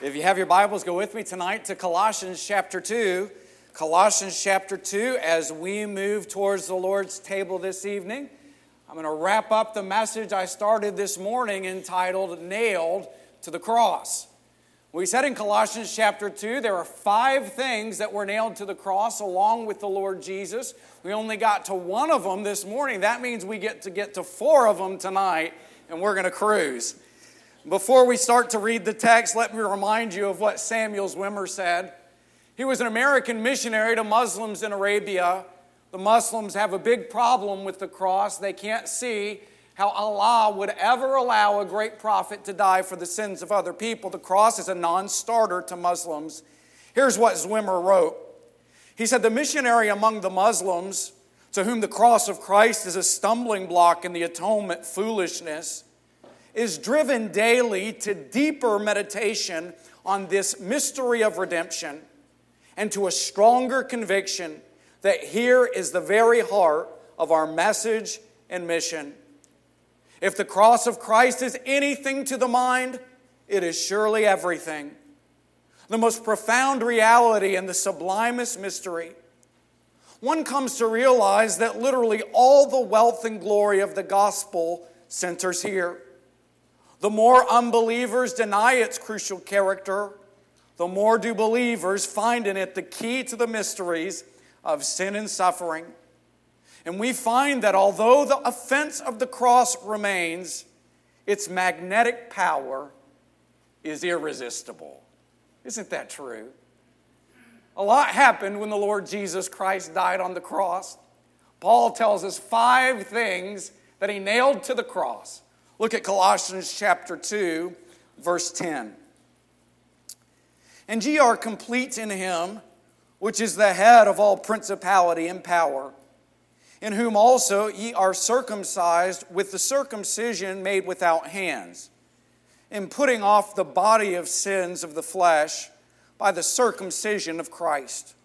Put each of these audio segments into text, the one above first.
If you have your Bibles, go with me tonight to Colossians chapter 2. Colossians chapter 2, as we move towards the Lord's table this evening. I'm going to wrap up the message I started this morning entitled, Nailed to the Cross. We said in Colossians chapter 2, there are 5 things that were nailed to the cross along with the Lord Jesus. We only got to 1 of them this morning. That means we get to 4 of them tonight, and we're going to cruise. Before we start to read the text, let me remind you of what Samuel Zwimmer said. He was an American missionary to Muslims in Arabia. The Muslims have a big problem with the cross. They can't see how Allah would ever allow a great prophet to die for the sins of other people. The cross is a non-starter to Muslims. Here's what Zwimmer wrote. He said, the missionary among the Muslims, to whom the cross of Christ is a stumbling block in the atonement foolishness, is driven daily to deeper meditation on this mystery of redemption and to a stronger conviction that here is the very heart of our message and mission. If the cross of Christ is anything to the mind, it is surely everything. The most profound reality and the sublimest mystery. One comes to realize that literally all the wealth and glory of the gospel centers here. The more unbelievers deny its crucial character, the more do believers find in it the key to the mysteries of sin and suffering. And we find that although the offense of the cross remains, its magnetic power is irresistible. Isn't that true? A lot happened when the Lord Jesus Christ died on the cross. Paul tells us 5 things that he nailed to the cross. Look at Colossians chapter 2, verse 10. And ye are complete in him, which is the head of all principality and power, in whom also ye are circumcised with the circumcision made without hands, in putting off the body of sins of the flesh by the circumcision of Christ,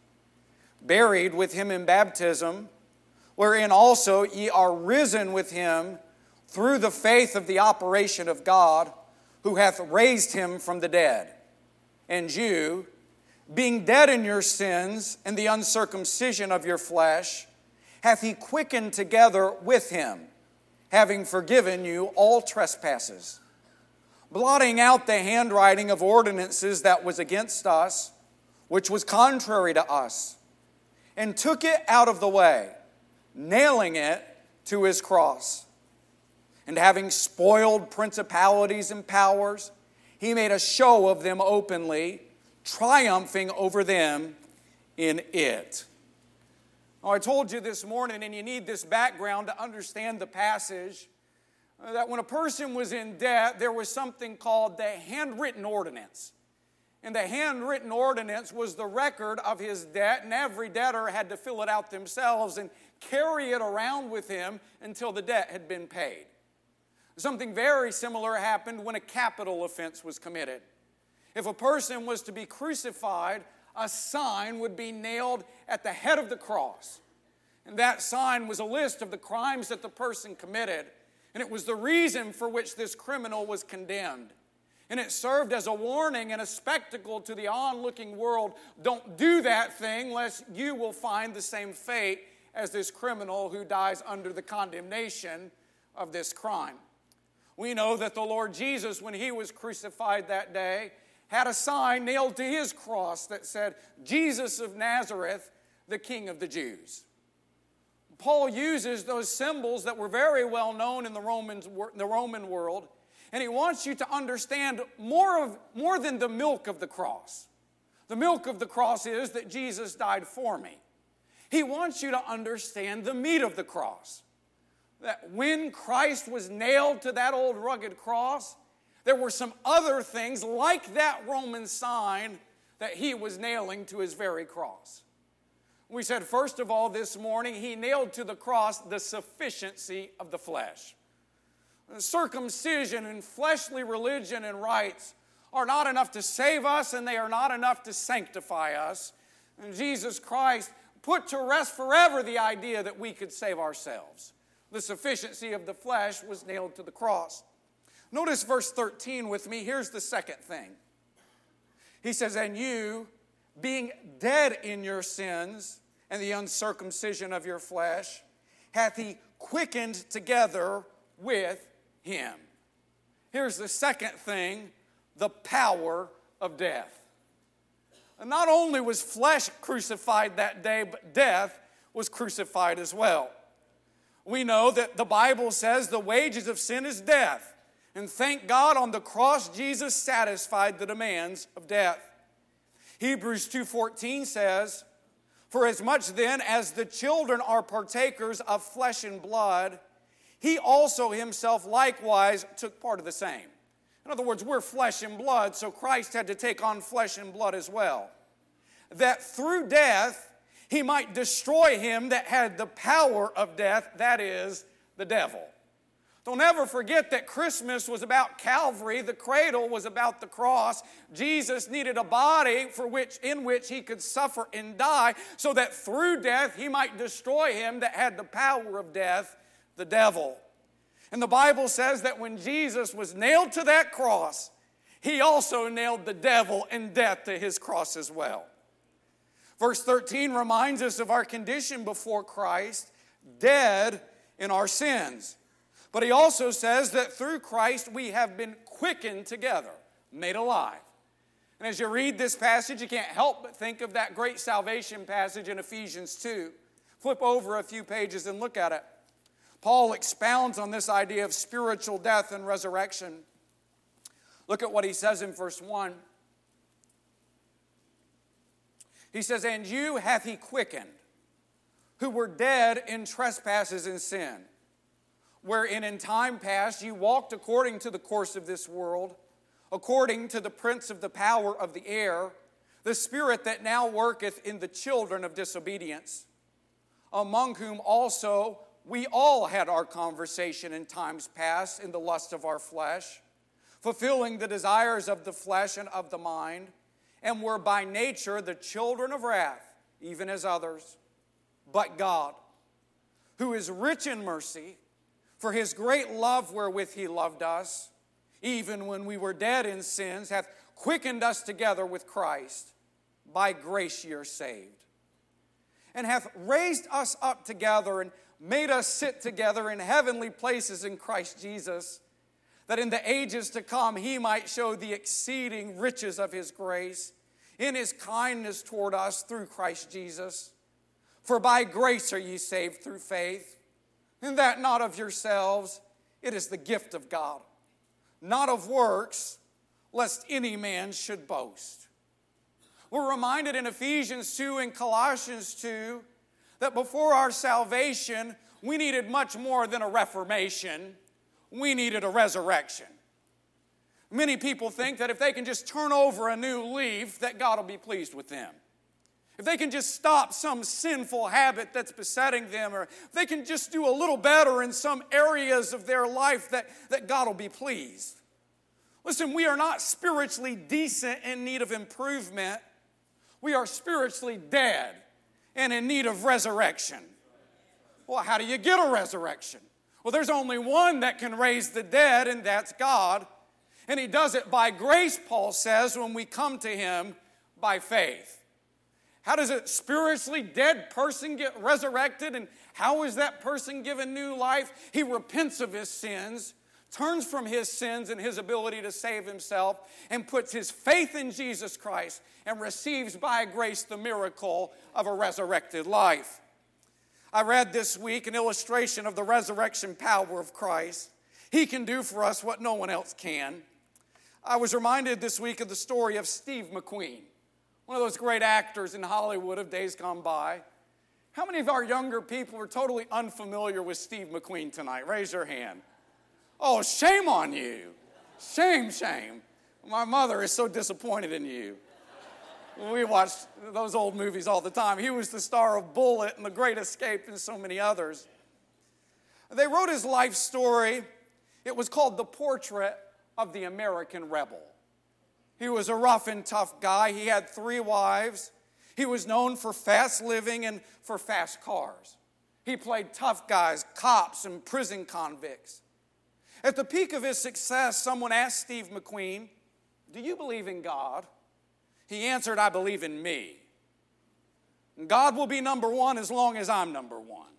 buried with him in baptism, wherein also ye are risen with him through the faith of the operation of God, who hath raised him from the dead. And you, being dead in your sins and the uncircumcision of your flesh, hath he quickened together with him, having forgiven you all trespasses, blotting out the handwriting of ordinances that was against us, which was contrary to us, and took it out of the way, nailing it to his cross. And having spoiled principalities and powers, he made a show of them openly, triumphing over them in it. Now, I told you this morning, and you need this background to understand the passage, that when a person was in debt, there was something called the handwritten ordinance. And the handwritten ordinance was the record of his debt, and every debtor had to fill it out themselves and carry it around with him until the debt had been paid. Something very similar happened when a capital offense was committed. If a person was to be crucified, a sign would be nailed at the head of the cross. And that sign was a list of the crimes that the person committed. And it was the reason for which this criminal was condemned. And it served as a warning and a spectacle to the onlooking world. Don't do that thing, lest you will find the same fate as this criminal who dies under the condemnation of this crime. We know that the Lord Jesus, when he was crucified that day, had a sign nailed to his cross that said, Jesus of Nazareth, the King of the Jews. Paul uses those symbols that were very well known in the Roman world, and he wants you to understand more than the milk of the cross. The milk of the cross is that Jesus died for me. He wants you to understand the meat of the cross. That when Christ was nailed to that old rugged cross, there were some other things like that Roman sign that he was nailing to his very cross. We said, first of all, this morning, he nailed to the cross the sufficiency of the flesh. Circumcision and fleshly religion and rites are not enough to save us, and they are not enough to sanctify us. And Jesus Christ put to rest forever the idea that we could save ourselves. The sufficiency of the flesh was nailed to the cross. Notice verse 13 with me. Here's the second thing. He says, and you, being dead in your sins and the uncircumcision of your flesh, hath he quickened together with him. Here's the second thing, the power of death. And not only was flesh crucified that day, but death was crucified as well. We know that the Bible says the wages of sin is death. And thank God on the cross, Jesus satisfied the demands of death. Hebrews 2:14 says, for as much then as the children are partakers of flesh and blood, he also himself likewise took part of the same. In other words, we're flesh and blood, so Christ had to take on flesh and blood as well. That through death, he might destroy him that had the power of death, that is, the devil. Don't ever forget that Christmas was about Calvary. The cradle was about the cross. Jesus needed a body in which he could suffer and die so that through death he might destroy him that had the power of death, the devil. And the Bible says that when Jesus was nailed to that cross, he also nailed the devil and death to his cross as well. Verse 13 reminds us of our condition before Christ, dead in our sins. But he also says that through Christ we have been quickened together, made alive. And as you read this passage, you can't help but think of that great salvation passage in Ephesians 2. Flip over a few pages and look at it. Paul expounds on this idea of spiritual death and resurrection. Look at what he says in verse 1. He says, and you hath he quickened, who were dead in trespasses and sin, wherein in time past you walked according to the course of this world, according to the prince of the power of the air, the spirit that now worketh in the children of disobedience, among whom also we all had our conversation in times past in the lust of our flesh, fulfilling the desires of the flesh and of the mind, and were by nature the children of wrath, even as others. But God, who is rich in mercy, for his great love wherewith he loved us, even when we were dead in sins, hath quickened us together with Christ. By grace ye are saved. And hath raised us up together and made us sit together in heavenly places in Christ Jesus, that in the ages to come he might show the exceeding riches of his grace in his kindness toward us through Christ Jesus. For by grace are ye saved through faith, and that not of yourselves, it is the gift of God, not of works, lest any man should boast. We're reminded in Ephesians 2 and Colossians 2 that before our salvation, we needed much more than a reformation. We needed a resurrection. Many people think that if they can just turn over a new leaf, that God will be pleased with them. If they can just stop some sinful habit that's besetting them, or if they can just do a little better in some areas of their life, that God will be pleased. Listen, we are not spiritually decent in need of improvement. We are spiritually dead and in need of resurrection. Well, how do you get a resurrection? Well, there's only one that can raise the dead, and that's God. And he does it by grace, Paul says, when we come to him by faith. How does a spiritually dead person get resurrected? And how is that person given new life? He repents of his sins, turns from his sins and his ability to save himself, and puts his faith in Jesus Christ and receives by grace the miracle of a resurrected life. I read this week an illustration of the resurrection power of Christ. He can do for us what no one else can. I was reminded this week of the story of Steve McQueen, one of those great actors in Hollywood of days gone by. How many of our younger people are totally unfamiliar with Steve McQueen tonight? Raise your hand. Oh, shame on you. Shame, shame. My mother is so disappointed in you. We watched those old movies all the time. He was the star of Bullitt and The Great Escape and so many others. They wrote his life story. It was called The Portrait of the American Rebel. He was a rough and tough guy. He had 3 wives. He was known for fast living and for fast cars. He played tough guys, cops, and prison convicts. At the peak of his success, someone asked Steve McQueen, "Do you believe in God?" He answered, I believe in me. And God will be number one as long as I'm number one.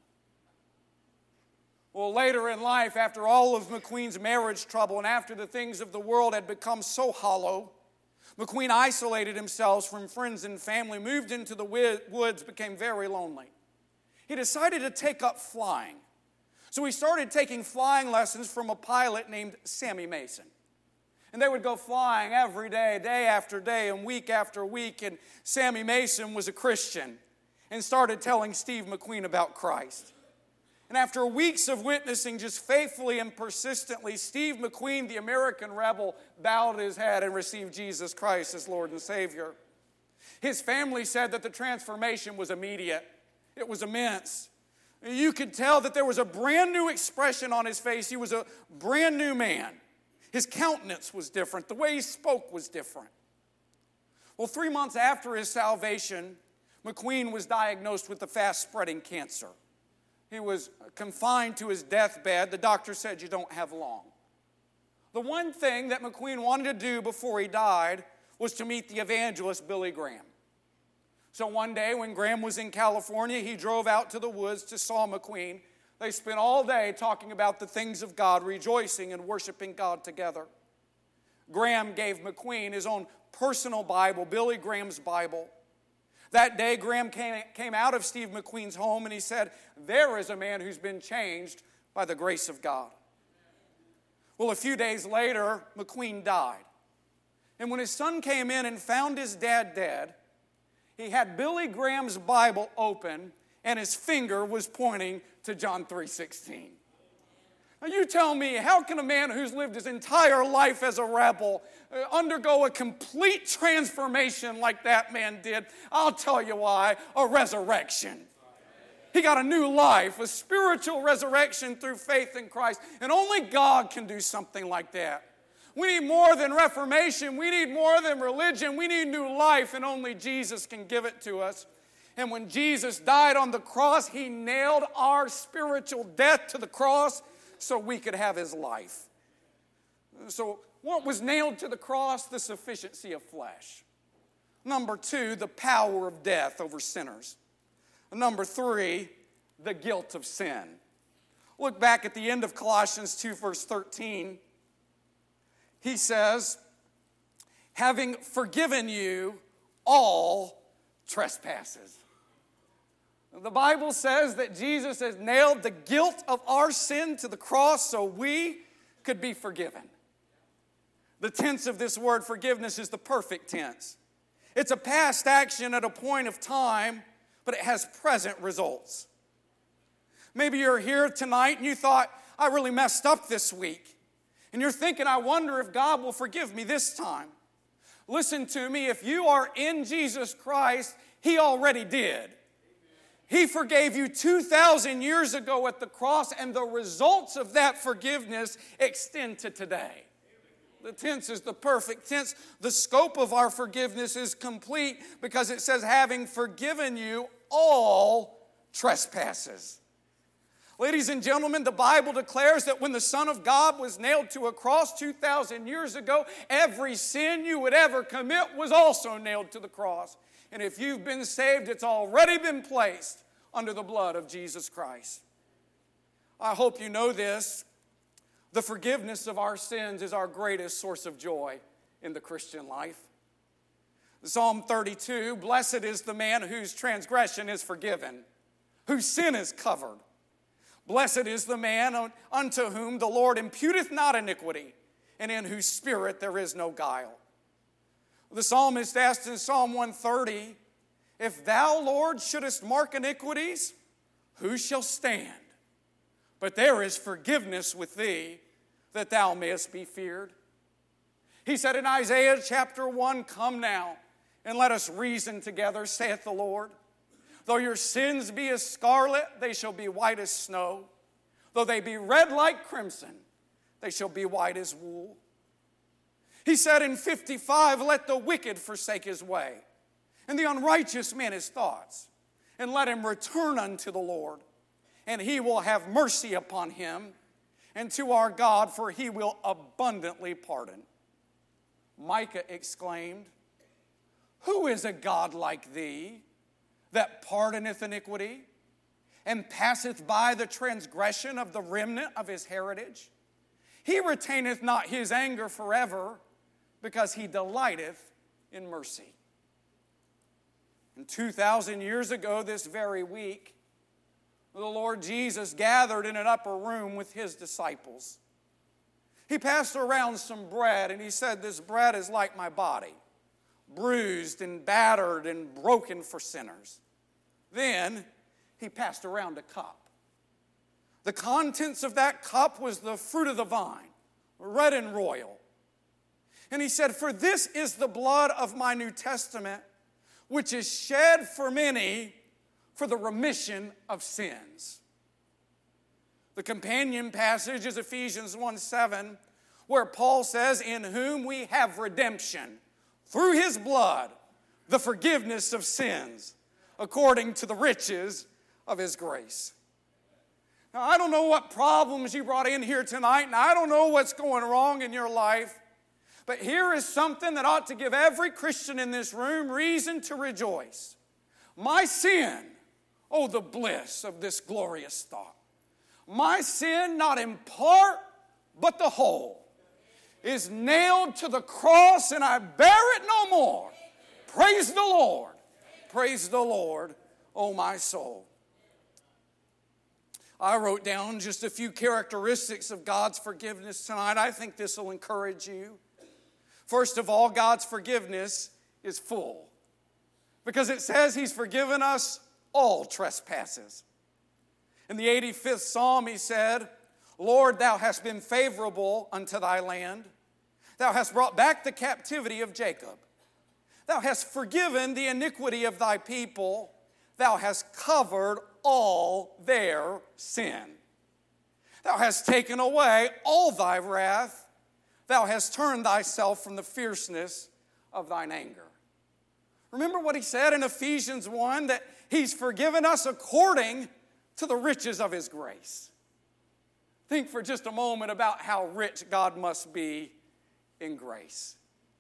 Well, later in life, after all of McQueen's marriage trouble and after the things of the world had become so hollow, McQueen isolated himself from friends and family, moved into the woods, became very lonely. He decided to take up flying. So he started taking flying lessons from a pilot named Sammy Mason. And they would go flying every day, day after day, and week after week. And Sammy Mason was a Christian and started telling Steve McQueen about Christ. And after weeks of witnessing just faithfully and persistently, Steve McQueen, the American rebel, bowed his head and received Jesus Christ as Lord and Savior. His family said that the transformation was immediate. It was immense. You could tell that there was a brand new expression on his face. He was a brand new man. His countenance was different. The way he spoke was different. Well, 3 months after his salvation, McQueen was diagnosed with a fast-spreading cancer. He was confined to his deathbed. The doctor said, you don't have long. The one thing that McQueen wanted to do before he died was to meet the evangelist Billy Graham. So one day when Graham was in California, he drove out to the woods to saw McQueen. They spent all day talking about the things of God, rejoicing and worshiping God together. Graham gave McQueen his own personal Bible, Billy Graham's Bible. That day, Graham came out of Steve McQueen's home and he said, there is a man who's been changed by the grace of God. Well, a few days later, McQueen died. And when his son came in and found his dad dead, he had Billy Graham's Bible open and his finger was pointing to John 3:16. Now you tell me, how can a man who's lived his entire life as a rebel undergo a complete transformation like that man did? I'll tell you why, a resurrection. He got a new life, a spiritual resurrection through faith in Christ. And only God can do something like that. We need more than reformation. We need more than religion. We need new life, and only Jesus can give it to us. And when Jesus died on the cross, He nailed our spiritual death to the cross so we could have His life. So what was nailed to the cross? The sufficiency of flesh. Number 2, the power of death over sinners. Number 3, the guilt of sin. Look back at the end of Colossians 2, verse 13. He says, having forgiven you all trespasses. The Bible says that Jesus has nailed the guilt of our sin to the cross so we could be forgiven. The tense of this word forgiveness is the perfect tense. It's a past action at a point of time, but it has present results. Maybe you're here tonight and you thought, I really messed up this week. And you're thinking, I wonder if God will forgive me this time. Listen to me, if you are in Jesus Christ, He already did. He forgave you 2,000 years ago at the cross, and the results of that forgiveness extend to today. The tense is the perfect tense. The scope of our forgiveness is complete because it says, having forgiven you all trespasses. Ladies and gentlemen, the Bible declares that when the Son of God was nailed to a cross 2,000 years ago, every sin you would ever commit was also nailed to the cross. And if you've been saved, it's already been placed under the blood of Jesus Christ. I hope you know this. The forgiveness of our sins is our greatest source of joy in the Christian life. Psalm 32, blessed is the man whose transgression is forgiven, whose sin is covered. Blessed is the man unto whom the Lord imputeth not iniquity, and in whose spirit there is no guile. The psalmist asked in Psalm 130, if thou, Lord, shouldest mark iniquities, who shall stand? But there is forgiveness with thee, that thou mayest be feared. He said in Isaiah chapter 1, come now, and let us reason together, saith the Lord. Though your sins be as scarlet, they shall be white as snow. Though they be red like crimson, they shall be white as wool. He said in 55, let the wicked forsake his way, and the unrighteous man his thoughts, and let him return unto the Lord, and He will have mercy upon him, and to our God, for He will abundantly pardon. Micah exclaimed, Who is a God like thee, that pardoneth iniquity, and passeth by the transgression of the remnant of his heritage? He retaineth not his anger forever, because he delighteth in mercy. And 2,000 years ago this very week, the Lord Jesus gathered in an upper room with his disciples. He passed around some bread, and he said, "This bread is like my body, bruised and battered and broken for sinners." Then he passed around a cup. The contents of that cup was the fruit of the vine, red and royal. And he said, "For this is the blood of my New Testament, which is shed for many for the remission of sins." The companion passage is Ephesians 1:7, where Paul says, "In whom we have redemption, through his blood, the forgiveness of sins, according to the riches of his grace." Now, I don't know what problems you brought in here tonight, and I don't know what's going wrong in your life, but here is something that ought to give every Christian in this room reason to rejoice. My sin, oh, the bliss of this glorious thought. My sin, not in part, but the whole, is nailed to the cross, and I bear it no more. Praise the Lord. Praise the Lord, oh my soul. I wrote down just a few characteristics of God's forgiveness tonight. I think this will encourage you. First of all, God's forgiveness is full, because it says he's forgiven us all trespasses. In the 85th Psalm, he said, "Lord, thou hast been favorable unto thy land. Thou hast brought back the captivity of Jacob. Thou hast forgiven the iniquity of thy people. Thou hast covered all their sin. Thou hast taken away all thy wrath. Thou hast turned thyself from the fierceness of thine anger." Remember what he said in Ephesians 1, that he's forgiven us according to the riches of his grace. Think for just a moment about how rich God must be in grace.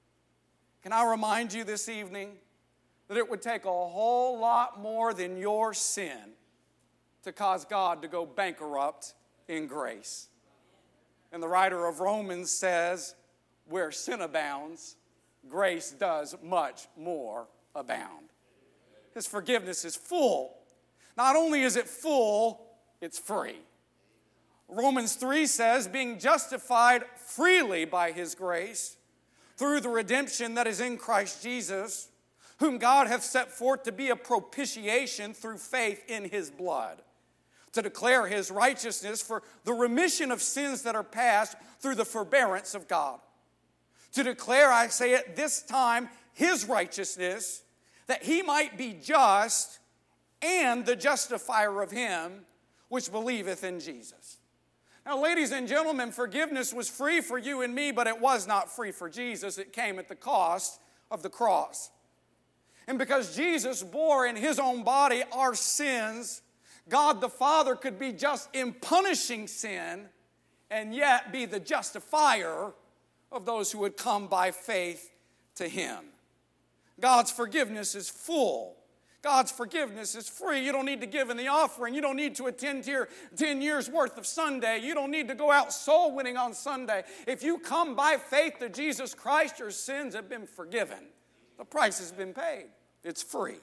Can I remind you this evening that it would take a whole lot more than your sin to cause God to go bankrupt in grace. And the writer of Romans says, "Where sin abounds, grace does much more abound." His forgiveness is full. Not only is it full, it's free. Romans 3 says, "Being justified freely by his grace, through the redemption that is in Christ Jesus, whom God hath set forth to be a propitiation through faith in his blood, to declare his righteousness for the remission of sins that are past through the forbearance of God. To declare, I say at this time, his righteousness, that he might be just and the justifier of him which believeth in Jesus." Now, ladies and gentlemen, forgiveness was free for you and me, but it was not free for Jesus. It came at the cost of the cross. And because Jesus bore in his own body our sins, God the Father could be just in punishing sin and yet be the justifier of those who would come by faith to him. God's forgiveness is full. God's forgiveness is free. You don't need to give in the offering. You don't need to attend here 10 years worth of Sunday. You don't need to go out soul winning on Sunday. If you come by faith to Jesus Christ, your sins have been forgiven. The price has been paid. It's free.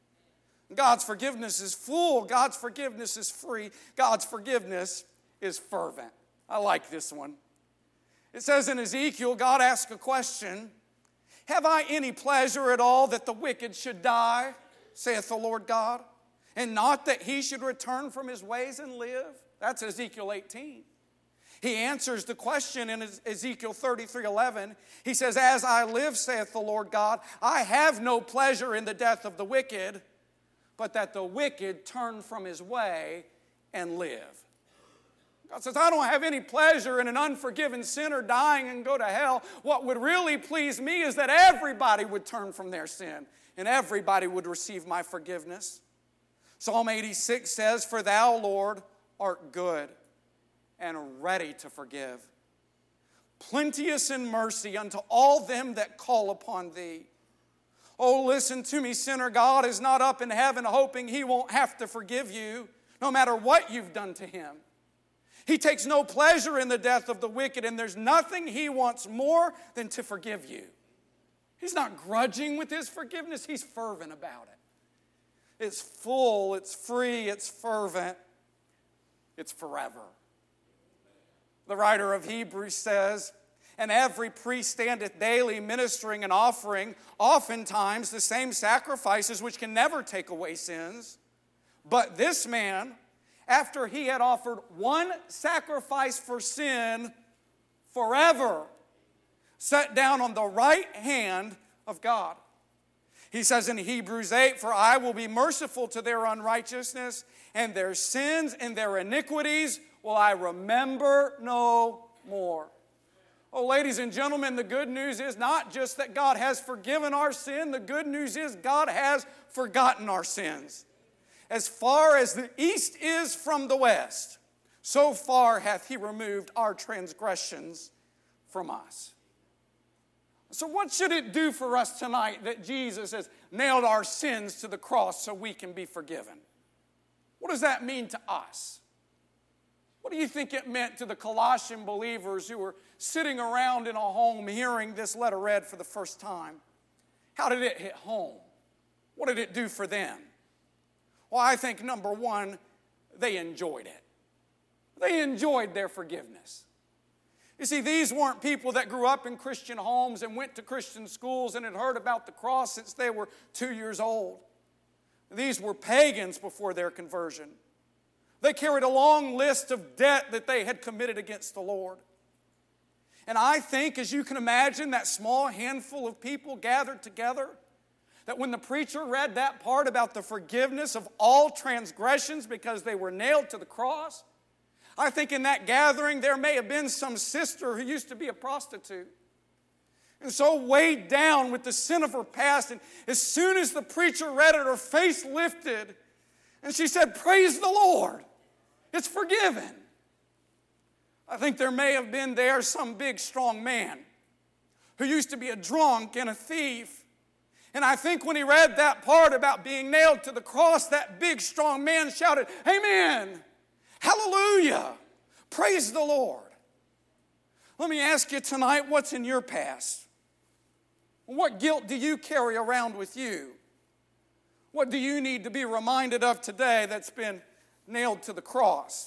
God's forgiveness is full. God's forgiveness is free. God's forgiveness is fervent. I like this one. It says in Ezekiel, God asked a question, "Have I any pleasure at all that the wicked should die, saith the Lord God, and not that he should return from his ways and live?" That's Ezekiel 18. He answers the question in Ezekiel 33:11. He says, "As I live, saith the Lord God, I have no pleasure in the death of the wicked, but that the wicked turn from his way and live." God says, I don't have any pleasure in an unforgiven sinner dying and go to hell. What would really please me is that everybody would turn from their sin and everybody would receive my forgiveness. Psalm 86 says, "For thou, Lord, art good and ready to forgive, plenteous in mercy unto all them that call upon thee. Oh, listen to me, sinner. God is not up in heaven hoping He won't have to forgive you, no matter what you've done to Him. He takes no pleasure in the death of the wicked, and there's nothing He wants more than to forgive you. He's not grudging with His forgiveness. He's fervent about it. It's full, it's free, it's fervent, it's forever. The writer of Hebrews says, and every priest standeth daily ministering and offering oftentimes the same sacrifices which can never take away sins. But this man, after he had offered one sacrifice for sin forever, sat down on the right hand of God. He says in Hebrews 8, for I will be merciful to their unrighteousness, and their sins and their iniquities will I remember no more. Oh, ladies and gentlemen, the good news is not just that God has forgiven our sin. The good news is God has forgotten our sins. As far as the east is from the west, so far hath He removed our transgressions from us. So what should it do for us tonight that Jesus has nailed our sins to the cross so we can be forgiven? What does that mean to us? What do you think it meant to the Colossian believers who were sitting around in a home hearing this letter read for the first time? How did it hit home? What did it do for them? Well, I think number one, they enjoyed it. They enjoyed their forgiveness. You see, these weren't people that grew up in Christian homes and went to Christian schools and had heard about the cross since they were 2 years old. These were pagans before their conversion. They carried a long list of debt that they had committed against the Lord. And I think, as you can imagine, that small handful of people gathered together, that when the preacher read that part about the forgiveness of all transgressions because they were nailed to the cross, I think in that gathering there may have been some sister who used to be a prostitute. And so weighed down with the sin of her past, and as soon as the preacher read it, her face lifted, and she said, "Praise the Lord. It's forgiven." I think there may have been there some big, strong man who used to be a drunk and a thief. And I think when he read that part about being nailed to the cross, that big, strong man shouted, "Amen! Hallelujah! Praise the Lord!" Let me ask you tonight, what's in your past? What guilt do you carry around with you? What do you need to be reminded of today that's been nailed to the cross?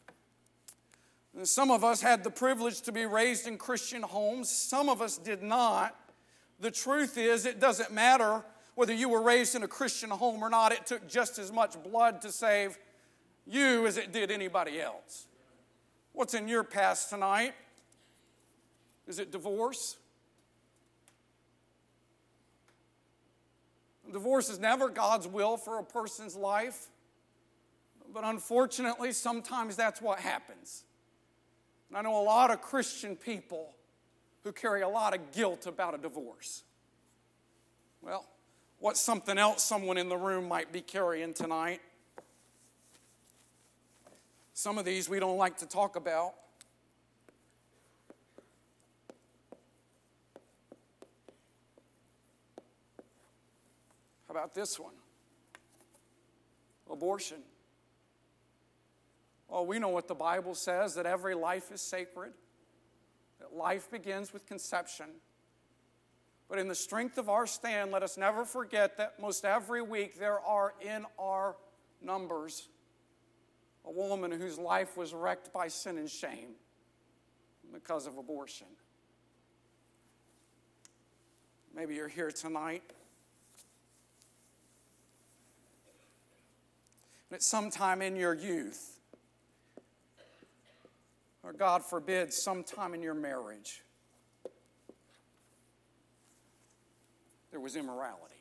And some of us had the privilege to be raised in Christian homes. Some of us did not. The truth is, it doesn't matter whether you were raised in a Christian home or not. It took just as much blood to save you as it did anybody else. What's in your past tonight? Is it divorce? Divorce is never God's will for a person's life. But unfortunately, sometimes that's what happens. And I know a lot of Christian people who carry a lot of guilt about a divorce. Well, what's something else someone in the room might be carrying tonight? Some of these we don't like to talk about. How about this one? Abortion. Oh, we know what the Bible says, that every life is sacred, that life begins with conception. But in the strength of our stand, let us never forget that most every week there are in our numbers a woman whose life was wrecked by sin and shame because of abortion. Maybe you're here tonight, and at some time in your youth, or God forbid, sometime in your marriage, there was immorality.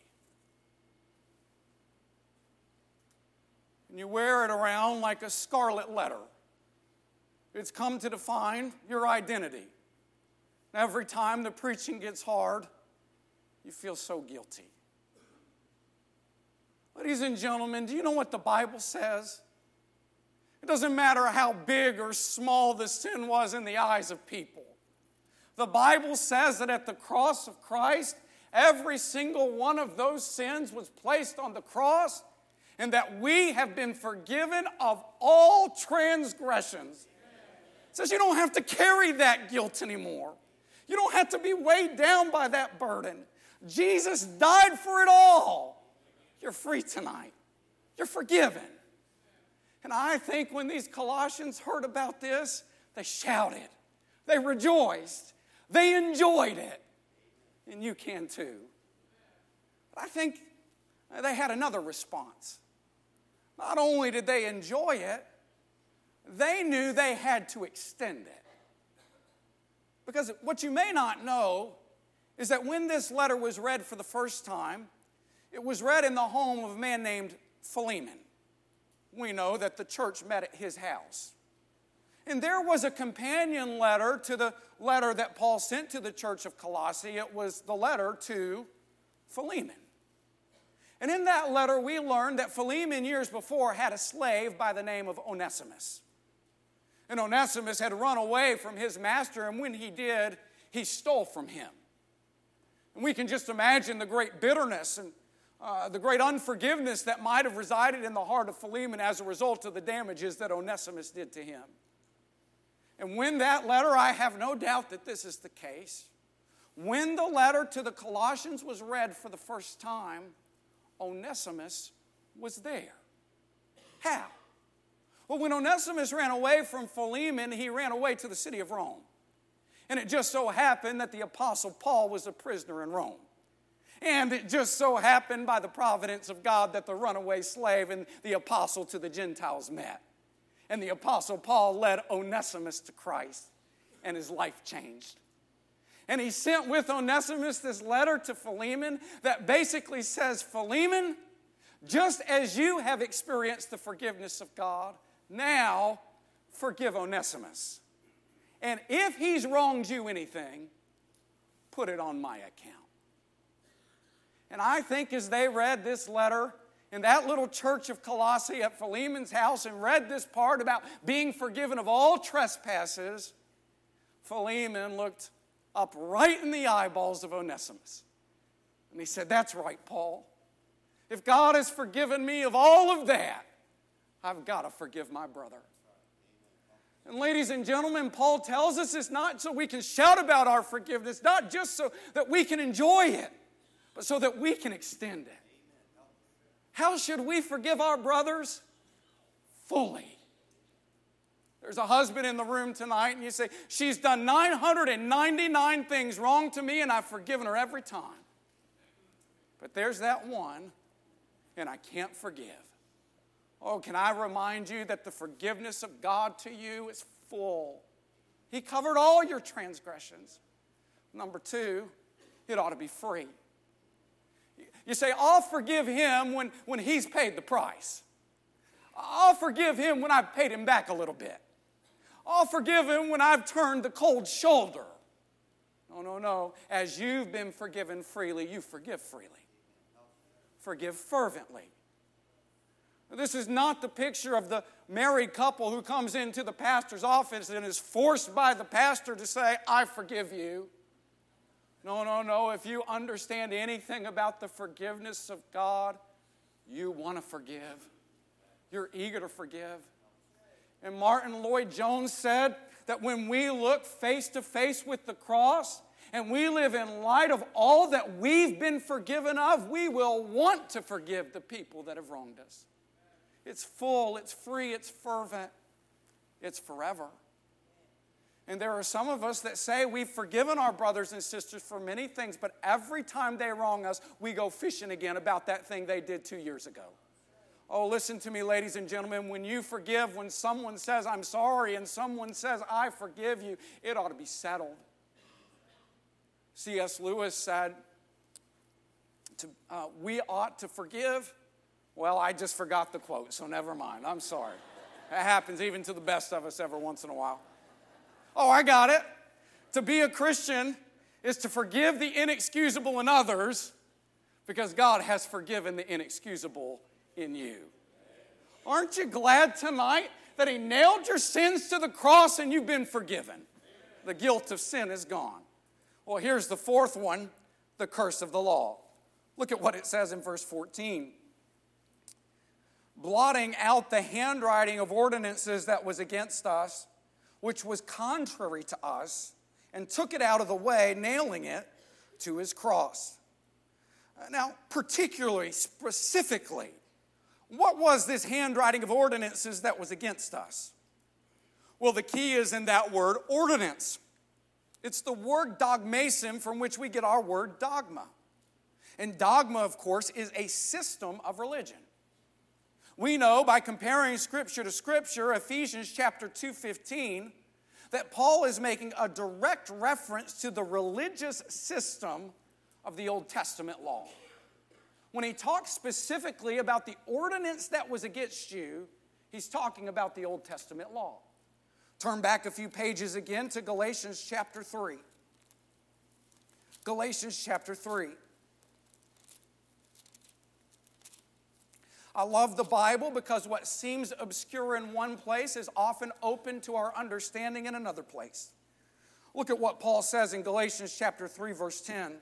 And you wear it around like a scarlet letter. It's come to define your identity. And every time the preaching gets hard, you feel so guilty. Ladies and gentlemen, do you know what the Bible says? It doesn't matter how big or small the sin was in the eyes of people. The Bible says that at the cross of Christ, Every single one of those sins was placed on the cross, and that we have been forgiven of all transgressions. It says you don't have to carry that guilt anymore. You don't have to be weighed down by that burden. Jesus died for it all. You're free tonight. You're forgiven. And I think when these Colossians heard about this, they shouted. They rejoiced. They enjoyed it. And you can too. But I think they had another response. Not only did they enjoy it, they knew they had to extend it. Because what you may not know is that when this letter was read for the first time, it was read in the home of a man named Philemon. We know that the church met at his house. And there was a companion letter to the letter that Paul sent to the church of Colossae. It was the letter to Philemon. And in that letter, we learned that Philemon, years before, had a slave by the name of Onesimus. And Onesimus had run away from his master, and when he did, he stole from him. And we can just imagine the great bitterness and the great unforgiveness that might have resided in the heart of Philemon as a result of the damages that Onesimus did to him. And when that letter, I have no doubt that this is the case, when the letter to the Colossians was read for the first time, Onesimus was there. How? Well, when Onesimus ran away from Philemon, he ran away to the city of Rome. And it just so happened that the Apostle Paul was a prisoner in Rome. And it just so happened by the providence of God that the runaway slave and the apostle to the Gentiles met. And the Apostle Paul led Onesimus to Christ, and his life changed. And he sent with Onesimus this letter to Philemon that basically says, Philemon, just as you have experienced the forgiveness of God, now forgive Onesimus. And if he's wronged you anything, put it on my account. And I think as they read this letter in that little church of Colossae at Philemon's house and read this part about being forgiven of all trespasses, Philemon looked up right in the eyeballs of Onesimus. And he said, that's right, Paul. If God has forgiven me of all of that, I've got to forgive my brother. And ladies and gentlemen, Paul tells us it's not so we can shout about our forgiveness, not just so that we can enjoy it, but so that we can extend it. How should we forgive our brothers? Fully. There's a husband in the room tonight, and you say, she's done 999 things wrong to me, and I've forgiven her every time. But there's that one, and I can't forgive. Oh, can I remind you that the forgiveness of God to you is full. He covered all your transgressions. Number two, it ought to be free. You say, I'll forgive him when he's paid the price. I'll forgive him when I've paid him back a little bit. I'll forgive him when I've turned the cold shoulder. No. As you've been forgiven freely, you forgive freely. Forgive fervently. This is not the picture of the married couple who comes into the pastor's office and is forced by the pastor to say, I forgive you. No. If you understand anything about the forgiveness of God, you want to forgive. You're eager to forgive. And Martin Lloyd-Jones said that when we look face to face with the cross and we live in light of all that we've been forgiven of, we will want to forgive the people that have wronged us. It's full, it's free, it's fervent, it's forever. And there are some of us that say we've forgiven our brothers and sisters for many things, but every time they wrong us, we go fishing again about that thing they did 2 years ago. Oh, listen to me, ladies and gentlemen. When you forgive, when someone says, I'm sorry, and someone says, I forgive you, it ought to be settled. C.S. Lewis said, we ought to forgive. Well, I just forgot the quote, so never mind. I'm sorry. That happens even to the best of us every once in a while. Oh, I got it. To be a Christian is to forgive the inexcusable in others because God has forgiven the inexcusable in you. Aren't you glad tonight that He nailed your sins to the cross and you've been forgiven? The guilt of sin is gone. Well, here's the fourth one. the curse of the law. Look at what it says in verse 14. Blotting out the handwriting of ordinances that was against us, which was contrary to us, and took it out of the way, nailing it to his cross. Now, particularly, specifically, what was this handwriting of ordinances that was against us? Well, the key is in that word, ordinance. It's the word dogmasim from which we get our word dogma. And dogma, of course, is a system of religion. We know by comparing Scripture to Scripture, Ephesians chapter 2:15, that Paul is making a direct reference to the religious system of the Old Testament law. When he talks specifically about the ordinance that was against you, he's talking about the Old Testament law. Turn back a few pages again to Galatians chapter 3. Galatians chapter 3. I love the Bible because what seems obscure in one place is often open to our understanding in another place. Look at what Paul says in Galatians chapter 3, verse 10.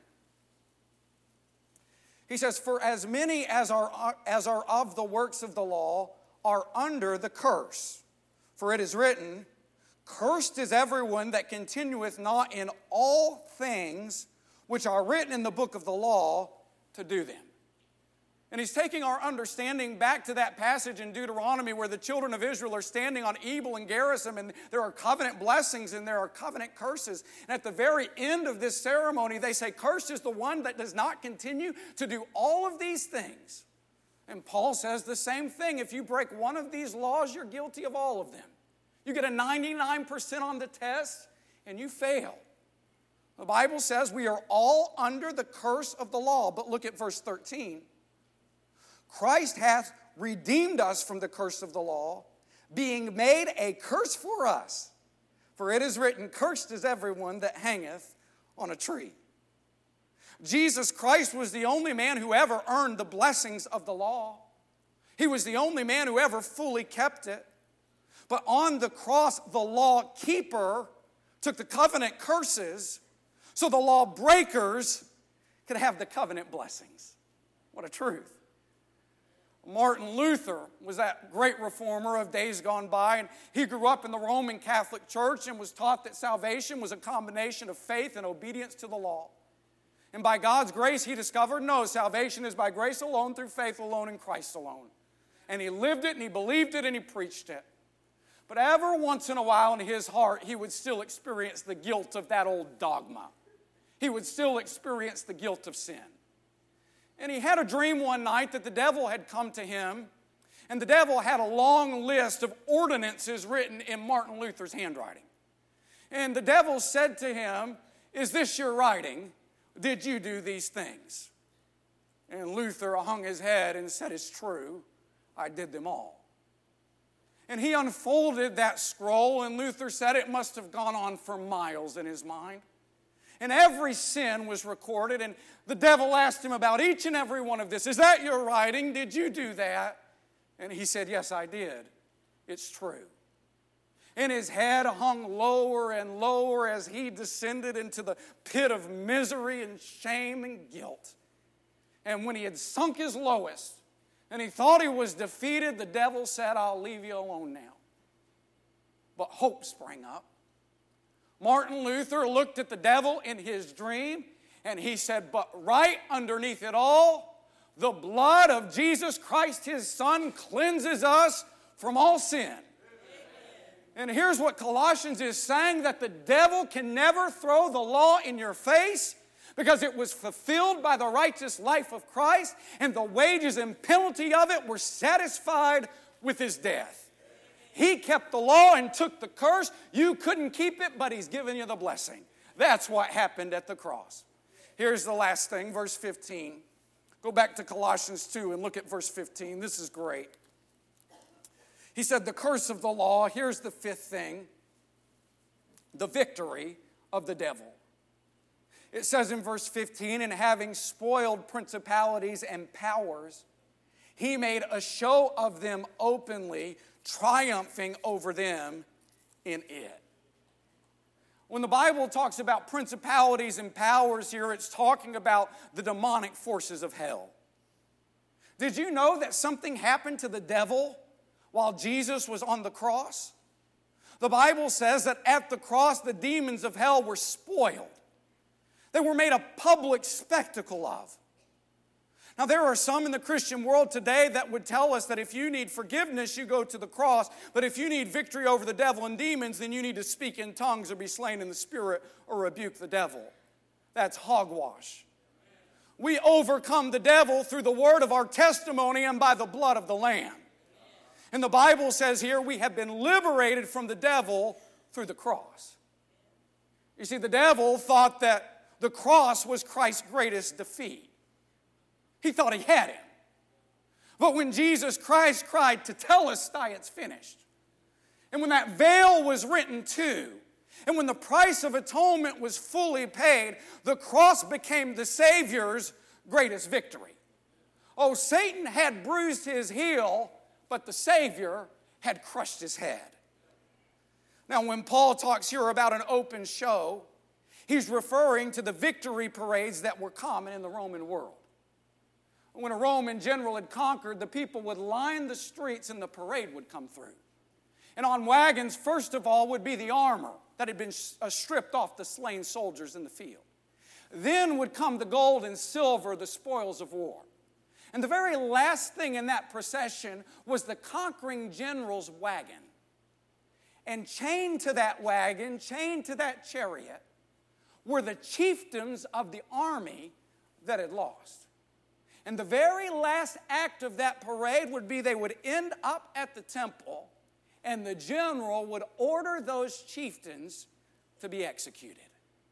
He says, "For as many as are of the works of the law are under the curse. For it is written, Cursed is everyone that continueth not in all things which are written in the book of the law to do them." And he's taking our understanding back to that passage in Deuteronomy where the children of Israel are standing on Ebal and Gerizim, and there are covenant blessings and there are covenant curses. And at the very end of this ceremony, they say, "Cursed is the one that does not continue to do all of these things." And Paul says the same thing. If you break one of these laws, you're guilty of all of them. You get a 99% on the test, and you fail. The Bible says we are all under the curse of the law. But look at verse 13. "Christ hath redeemed us from the curse of the law, being made a curse for us. For it is written, Cursed is everyone that hangeth on a tree." Jesus Christ was the only man who ever earned the blessings of the law. He was the only man who ever fully kept it. But on the cross, the law keeper took the covenant curses so the law breakers could have the covenant blessings. What a truth. Martin Luther was that great reformer of days gone by, and he grew up in the Roman Catholic Church and was taught that salvation was a combination of faith and obedience to the law. And by God's grace, he discovered, no, salvation is by grace alone, through faith alone, in Christ alone. And he lived it, and he believed it, and he preached it. But every once in a while in his heart, he would still experience the guilt of that old dogma. He would still experience the guilt of sin. And he had a dream one night that the devil had come to him, and the devil had a long list of ordinances written in Martin Luther's handwriting. And the devil said to him, "Is this your writing? Did you do these things?" And Luther hung his head and said, "It's true, I did them all." And he unfolded that scroll, and Luther said it must have gone on for miles in his mind. And every sin was recorded, and the devil asked him about each and every one of this. "Is that your writing? Did you do that?" And he said, "Yes, I did. It's true." And his head hung lower and lower as he descended into the pit of misery and shame and guilt. And when he had sunk his lowest, and he thought he was defeated, the devil said, "I'll leave you alone now." But hope sprang up. Martin Luther looked at the devil in his dream, and he said, "But right underneath it all, the blood of Jesus Christ, his Son, cleanses us from all sin." And here's what Colossians is saying, that the devil can never throw the law in your face, because it was fulfilled by the righteous life of Christ, and the wages and penalty of it were satisfied with his death. He kept the law and took the curse. You couldn't keep it, but he's given you the blessing. That's what happened at the cross. Here's the last thing, verse 15. Go back to Colossians 2 and look at verse 15. This is great. He said, the curse of the law. Here's the fifth thing, the victory of the devil. It says in verse 15, "And having spoiled principalities and powers, he made a show of them openly, triumphing over them in it." When the Bible talks about principalities and powers here, it's talking about the demonic forces of hell. Did you know that something happened to the devil while Jesus was on the cross? The Bible says that at the cross, the demons of hell were spoiled. They were made a public spectacle of. Now, there are some in the Christian world today that would tell us that if you need forgiveness, you go to the cross. But if you need victory over the devil and demons, then you need to speak in tongues or be slain in the Spirit or rebuke the devil. That's hogwash. We overcome the devil through the word of our testimony and by the blood of the Lamb. And the Bible says here we have been liberated from the devil through the cross. You see, the devil thought that the cross was Christ's greatest defeat. He thought he had him. But when Jesus Christ cried, "Tetelestai," it's finished. And when that veil was rent too, and when the price of atonement was fully paid, the cross became the Savior's greatest victory. Oh, Satan had bruised his heel, but the Savior had crushed his head. Now, when Paul talks here about an open show, he's referring to the victory parades that were common in the Roman world. When a Roman general had conquered, the people would line the streets and the parade would come through. And on wagons, first of all, would be the armor that had been stripped off the slain soldiers in the field. Then would come the gold and silver, the spoils of war. And the very last thing in that procession was the conquering general's wagon. And chained to that wagon, chained to that chariot, were the chieftains of the army that had lost. And the very last act of that parade would be they would end up at the temple, and the general would order those chieftains to be executed.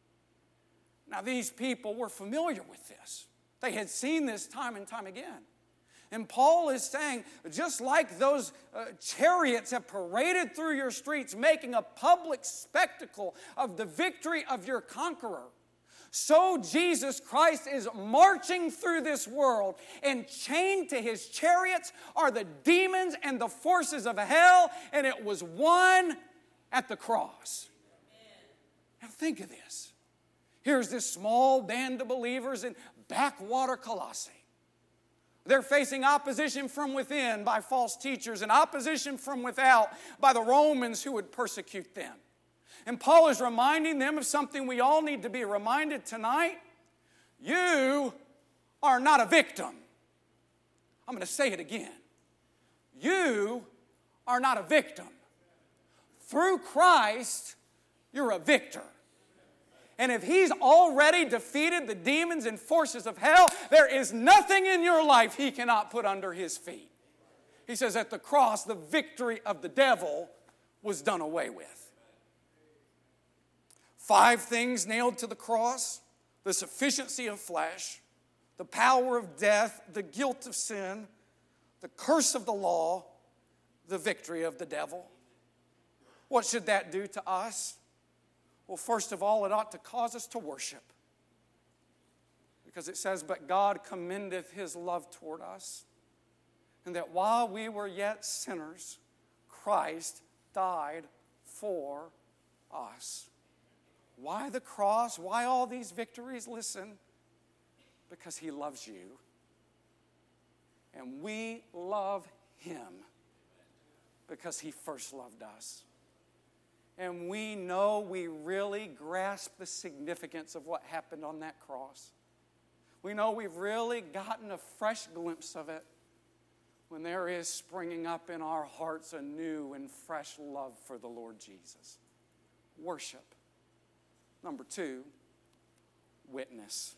Now, these people were familiar with this. They had seen this time and time again. And Paul is saying, just like those chariots have paraded through your streets, making a public spectacle of the victory of your conqueror, so Jesus Christ is marching through this world, and chained to his chariots are the demons and the forces of hell, and it was won at the cross. Now think of this. Here's this small band of believers in backwater Colossae. They're facing opposition from within by false teachers and opposition from without by the Romans who would persecute them. And Paul is reminding them of something we all need to be reminded tonight. You are not a victim. I'm going to say it again. You are not a victim. Through Christ, you're a victor. And if he's already defeated the demons and forces of hell, there is nothing in your life he cannot put under his feet. He says at the cross, the victory of the devil was done away with. 5 things nailed to the cross: the sufficiency of flesh, the power of death, the guilt of sin, the curse of the law, the victory of the devil. What should that do to us? Well, first of all, it ought to cause us to worship. Because it says, "But God commendeth his love toward us, and that while we were yet sinners, Christ died for us." Why the cross? Why all these victories? Listen, because he loves you. And we love him because he first loved us. And we know we really grasp the significance of what happened on that cross. We know we've really gotten a fresh glimpse of it when there is springing up in our hearts a new and fresh love for the Lord Jesus. Worship. Number 2, witness.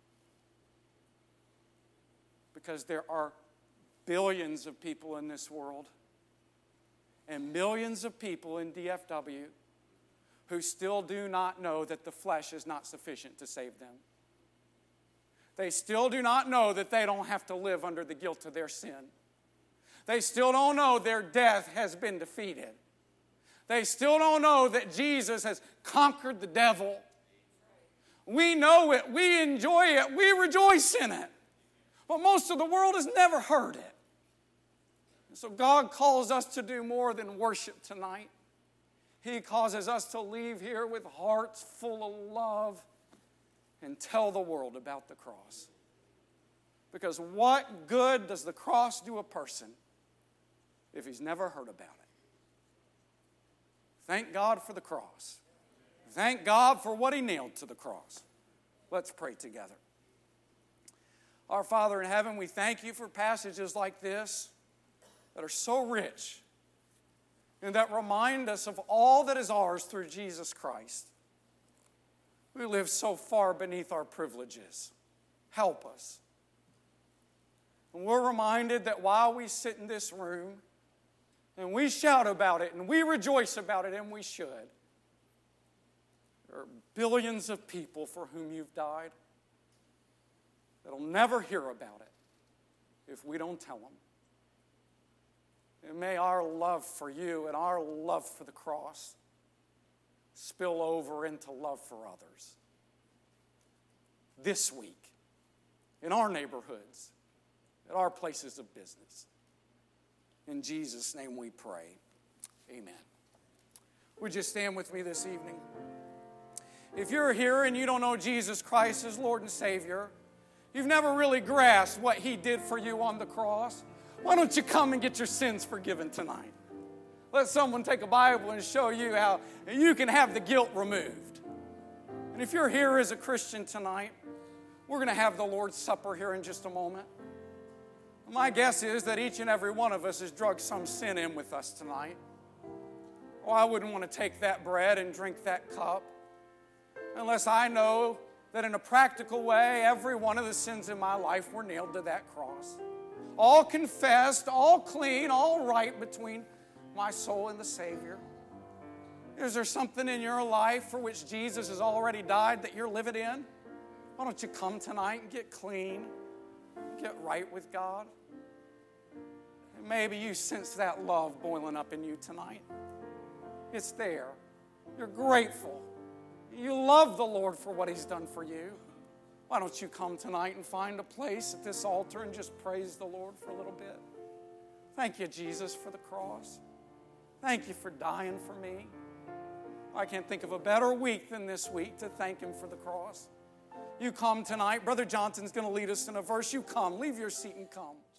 Because there are billions of people in this world and millions of people in DFW who still do not know that the flesh is not sufficient to save them. They still do not know that they don't have to live under the guilt of their sin. They still don't know their death has been defeated. They still don't know that Jesus has conquered the devil. We know it, we enjoy it, we rejoice in it. But most of the world has never heard it. And so God calls us to do more than worship tonight. He causes us to leave here with hearts full of love and tell the world about the cross. Because what good does the cross do a person if he's never heard about it? Thank God for the cross. Thank God for what he nailed to the cross. Let's pray together. Our Father in heaven, we thank you for passages like this that are so rich and that remind us of all that is ours through Jesus Christ. We live so far beneath our privileges. Help us. And we're reminded that while we sit in this room and we shout about it and we rejoice about it, and we should, there are billions of people for whom you've died that'll never hear about it if we don't tell them. And may our love for you and our love for the cross spill over into love for others. This week, in our neighborhoods, at our places of business. In Jesus' name we pray. Amen. Would you stand with me this evening? If you're here and you don't know Jesus Christ as Lord and Savior, you've never really grasped what He did for you on the cross, why don't you come and get your sins forgiven tonight? Let someone take a Bible and show you how you can have the guilt removed. And if you're here as a Christian tonight, we're going to have the Lord's Supper here in just a moment. My guess is that each and every one of us has drugged some sin in with us tonight. Oh, I wouldn't want to take that bread and drink that cup unless I know that in a practical way, every one of the sins in my life were nailed to that cross. All confessed, all clean, all right between my soul and the Savior. Is there something in your life for which Jesus has already died that you're living in? Why don't you come tonight and get clean, get right with God? And maybe you sense that love boiling up in you tonight. It's there. You're grateful. You love the Lord for what He's done for you. Why don't you come tonight and find a place at this altar and just praise the Lord for a little bit? Thank you, Jesus, for the cross. Thank you for dying for me. I can't think of a better week than this week to thank Him for the cross. You come tonight. Brother Johnson's going to lead us in a verse. You come. Leave your seat and come.